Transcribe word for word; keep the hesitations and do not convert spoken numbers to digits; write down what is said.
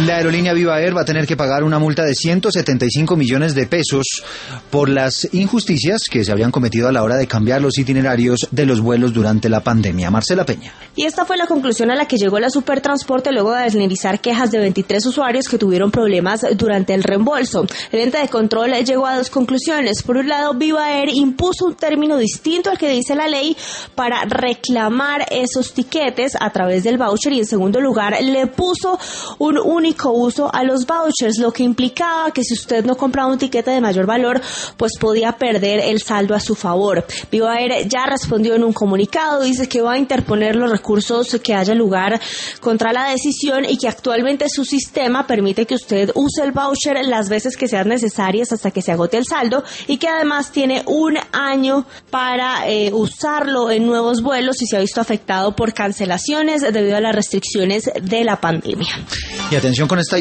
La aerolínea Viva Air va a tener que pagar una multa de ciento setenta y cinco millones de pesos por las injusticias que se habían cometido a la hora de cambiar los itinerarios de los vuelos durante la pandemia. Marcela Peña. Y esta fue la conclusión a la que llegó la Supertransporte luego de analizar quejas de veintitrés usuarios que tuvieron problemas durante el reembolso. El ente de control llegó a dos conclusiones. Por un lado, Viva Air impuso un término distinto al que dice la ley para reclamar esos tiquetes a través del voucher, y en segundo lugar, le puso un único uso a los vouchers, lo que implicaba que si usted no compraba un tiquete de mayor valor, pues podía perder el saldo a su favor. Viva Air ya respondió en un comunicado, dice que va a interponer los recursos que haya lugar contra la decisión y que actualmente su sistema permite que usted use el voucher las veces que sean necesarias hasta que se agote el saldo, y que además tiene un año para eh, usarlo en nuevos vuelos si se ha visto afectado por cancelaciones debido a las restricciones de la pandemia. Y atención con esta